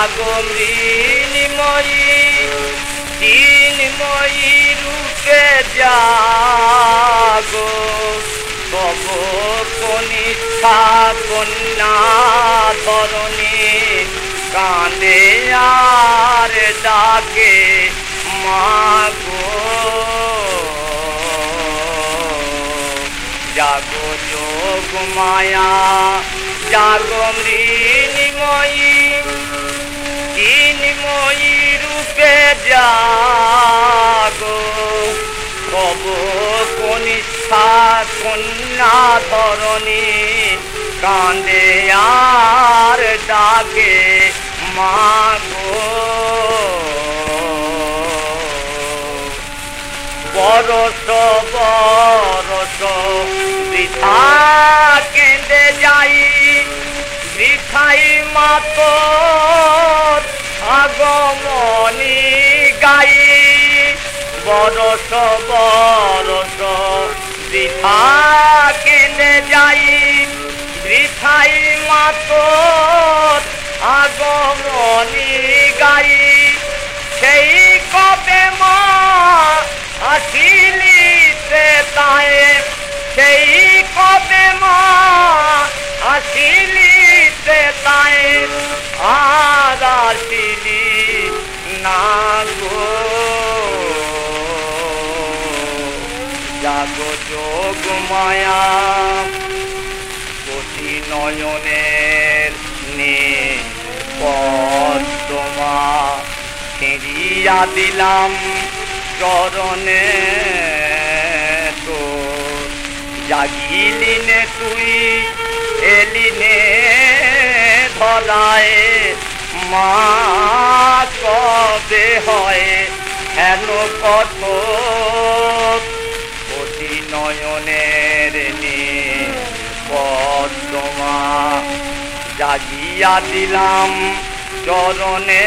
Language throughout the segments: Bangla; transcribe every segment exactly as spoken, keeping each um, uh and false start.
জাগো মৃন্ময়ী চিন্ময়ী রূপে জাগো তব কনিষ্ঠা কন্যা ধরণী কাঁদে আর ডাকে মাগো জাগো যোগ মায়া জাগো মৃন্ময়ী চিন্ময়ী রূপে জাগো তব কনিষ্ঠা কন্যা ধরণী কাঁদে আর ডাকে মাগো বরস বরস বৃথা কেঁদে যাই বৃথাই মাতর আগমনী গাই বরস বরস বৃথা কেঁদে যাই বৃথাই মাতর আগমনী গাই সেই কবে মা আসিলিতে তাই সেই কবে মা আসিলিতে তাই আর আসিলি না গো জাগো যোগ মায়া কোটি নয়নের নিপদ্মা ফিরিয়া দিলাম চরণে তোর জাগিলিনে তুই এলিনে ধরায় মা কবে হয় হেন কত কোটি নয়নের নিপদ্মা জাগিয়া দিলাম চরণে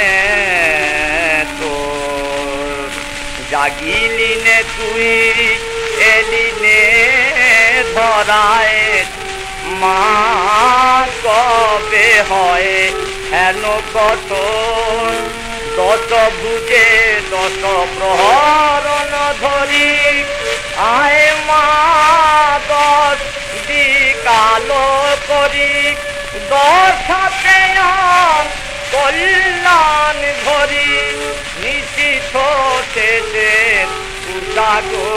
তোর জাগিলিনে তুই এলিনে ধরায় মা কবে হয় হেন কত দশ ভুজে দশ প্রহরণ ধরি আয় মা দশ দিকালো করি দশাতে কল্যাণ ধরি নিশিথ শেষে জাগো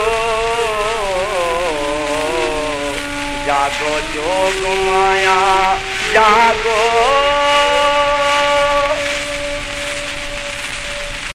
জাগো যোগ মায়া জাগো